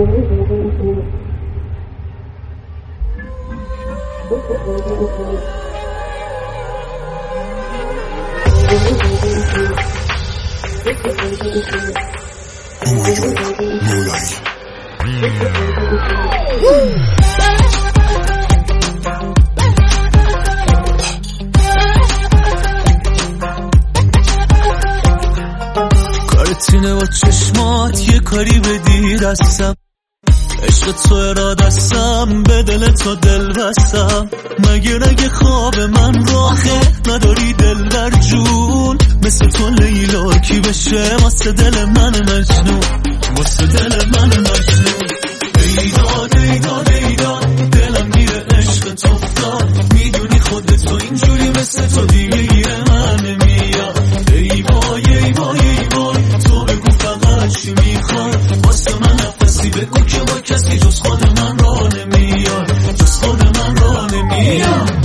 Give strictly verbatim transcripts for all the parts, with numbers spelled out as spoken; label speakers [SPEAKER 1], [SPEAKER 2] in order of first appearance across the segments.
[SPEAKER 1] کارتینه با چشمات یه کاری بدی دستم، عشق تو را دستم به دل تو دل بستم. مگه رگ خواب من راخه نداری دل در جون، مثل تو لیلا کی بشه واسه دل من مجنون، واسه دل من مجنون. دیدا دیدا دیدا دلم میره عشق تو افتاد، میدونی خودت تو اینجوری مثل تو دیگه یه من نمیاد. ای وای ای وای ای وای تو بگو فقط چی میخوای، واسه من نفسی بگو که با کسی جز خود من را نمیاد، جز خود من را نمیاد.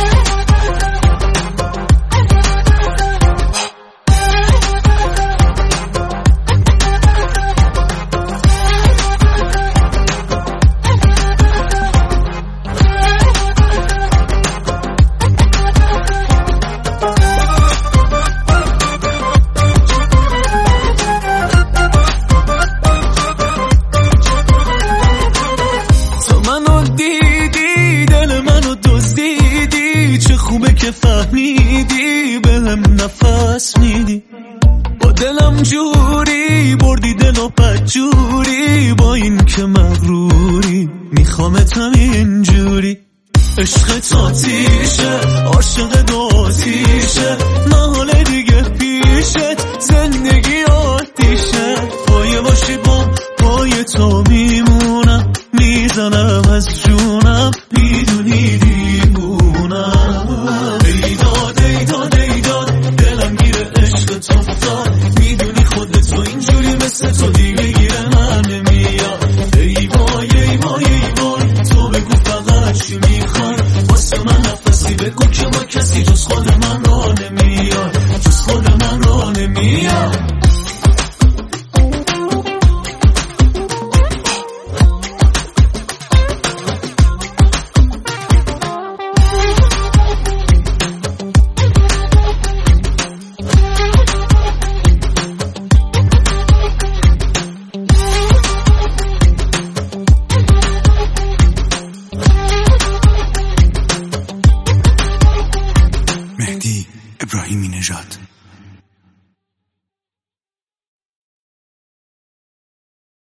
[SPEAKER 1] که فهمیدی بهم نفس میدی، با دلم جوری بردی دل و بدجوری، با این که مغروری میخوامت همینجوری. عشق تاتیشه عاشق دوتیشه، محاله دیگه پیشت زندگی آتیشه. پایه باشی با پای تو میمونم، میزنم از جون